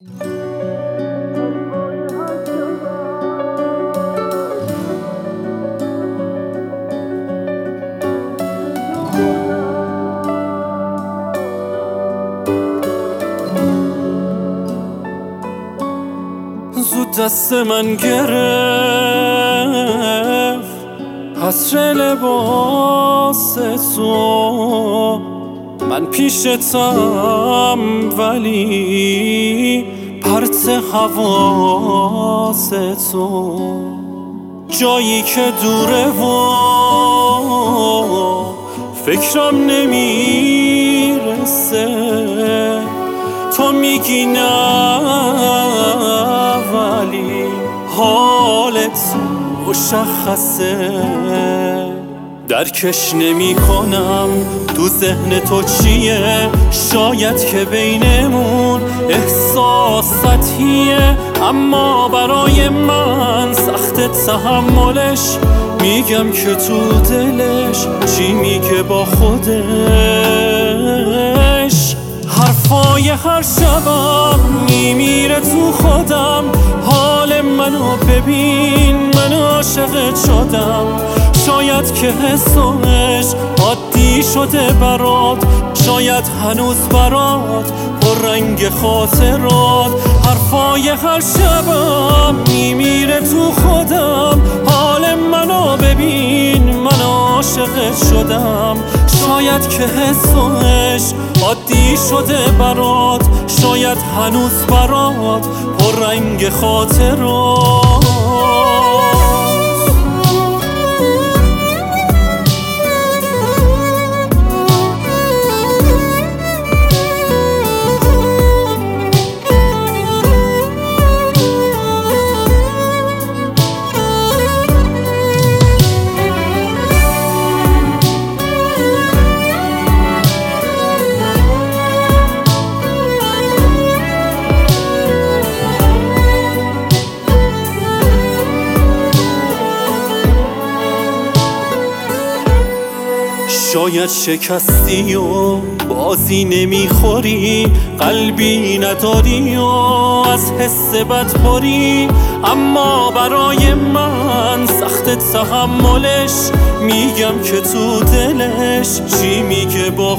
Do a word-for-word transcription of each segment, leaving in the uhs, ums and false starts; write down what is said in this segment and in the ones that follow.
زود دست من گرفت حسر لباس تو، من پیشتم ولی پرت حواس تو، جایی که دوره و فکرم نمیرسه، تو میگی نه ولی حالت مشخصه، درکش نمی کنم تو ذهن تو چیه، شاید که بینمون احساساتیه، اما برای من سخت تحملش، میگم که تو دلش چی میگه با خودش، حرفای هر شبم میمیره تو خودم، حال منو ببین من عاشقت شدم، شاید که حسش عادی شده برات، شاید هنوز برات پر رنگ خاطرات، حرفای هر شبم میمیره تو خودم، حال منو ببین من عاشقت شدم، شاید که حسش عادی شده برات، شاید هنوز برات پر رنگ خاطرات. شاید شکستی و بازی نمیخوری، قلبی نداری و از حس بد پری، اما برای من سخت تحملش، میگم که تو دلش چی میگه با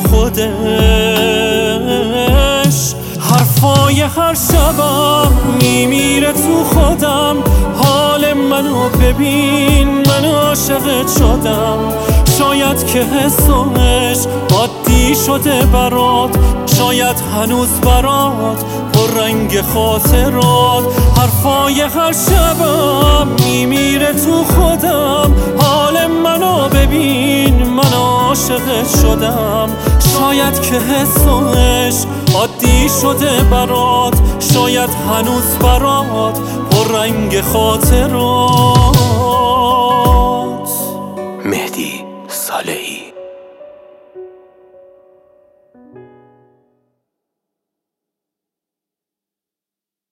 خودش، حرفای هر شبم میمیره تو خودم، حال منو ببین من عاشقت شدم، شاید که حسش عادی شده برات، شاید هنوز برات پر رنگ خاطرات، حرفای هر شبم میمیره تو خودم، حال منو ببین من عاشقت شدم، شاید که حسش عادی شده برات، شاید هنوز برات پر رنگ خاطرات. مهدی صالحی.